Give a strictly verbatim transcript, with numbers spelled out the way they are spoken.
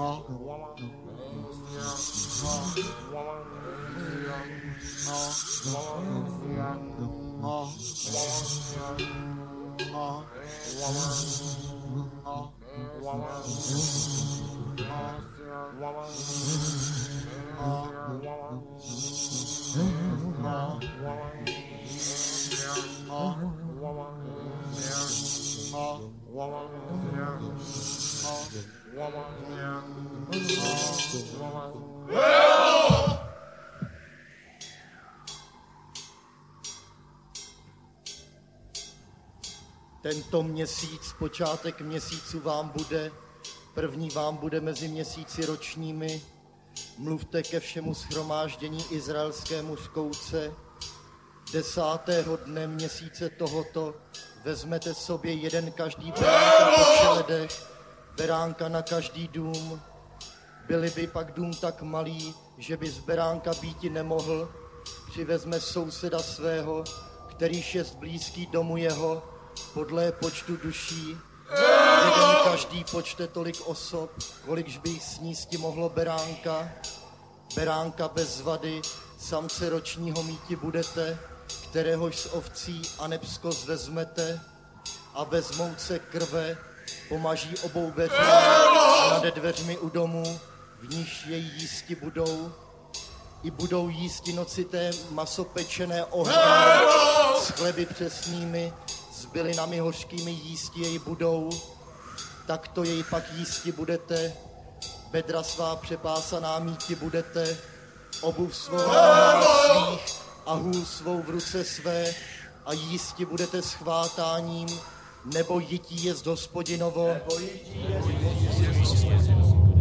Tento měsíc, počátek měsíců vám bude, první vám bude mezi měsíci ročními. Mluvte ke všemu shromáždění izraelskému zkouce. Desátého dne měsíce tohoto vezmete sobě jeden každý beránka po čeledech, beránka na každý dům. Byli by pak dům tak malý, že by z beránka býti nemohl, přivezme souseda svého, kterýž je blízký domu jeho, podle počtu duší. Jeden každý počte tolik osob, kolikž by jich snísti mohlo beránka. Beránka bez vady, samce ročního míti budete, kteréhož z ovcí a nebskoz vezmete a vezmouce krve, pomaží obou dveřmi a nade dveřmi u domu, v níž jej jísti budou. I budou jísti nocité maso pečené ohněm s chleby přesnými, s bylinami hořkými jísti jej budou. Takto jej pak jísti budete, bedra svá přepásaná míti budete, obuv svou na nohách svých a hůl svou v ruce své a jísti budete s chvátáním, nebo jití jest Hospodinovo. Nebo jití jest Hospodinovo.